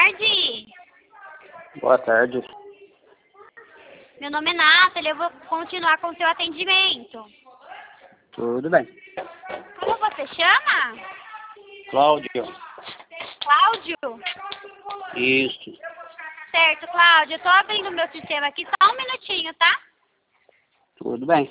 tarde. Boa tarde. Meu nome é Nathalie, eu vou continuar com o seu atendimento. Tudo bem. Como você chama? Cláudio. Cláudio? Isso. Certo, Cláudio, eu tô abrindo meu sistema aqui, só um minutinho, tá? Tudo bem.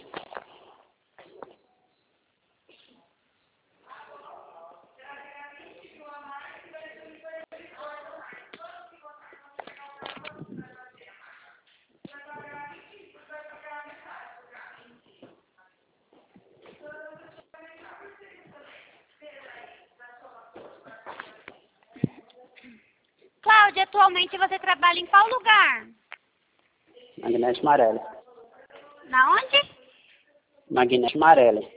Cláudia, atualmente você trabalha em qual lugar? Magnésio Marelli. Na onde? Magnésio Marelli.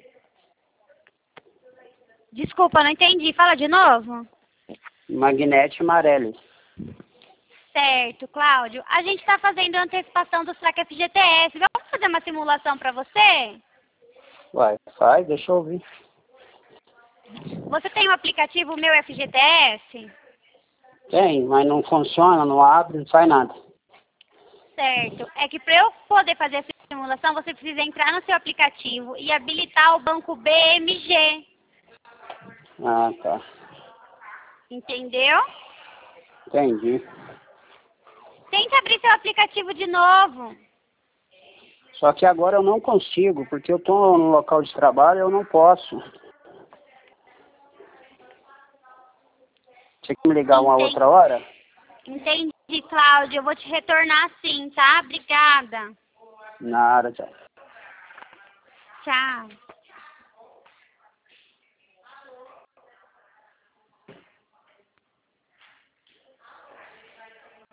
Desculpa, não entendi. Fala de novo. Magnésio Marelli. Certo, Cláudio. A gente está fazendo a antecipação do SRAC FGTS. Vamos fazer uma simulação para você? Uai, faz, deixa eu ouvir. Você tem o aplicativo Meu FGTS? Tem, mas não funciona, não abre, não faz nada. Certo. É que para eu poder fazer essa simulação, você precisa entrar no seu aplicativo e habilitar o banco BMG. Ah, tá. Entendeu? Entendi. Tenta abrir seu aplicativo de novo. Só que agora eu não consigo, porque eu tô no local de trabalho e eu não posso. Tinha que me ligar uma outra hora? Entendi, Cláudio. Eu vou te retornar sim, tá? Obrigada. Nada, tchau. Tchau.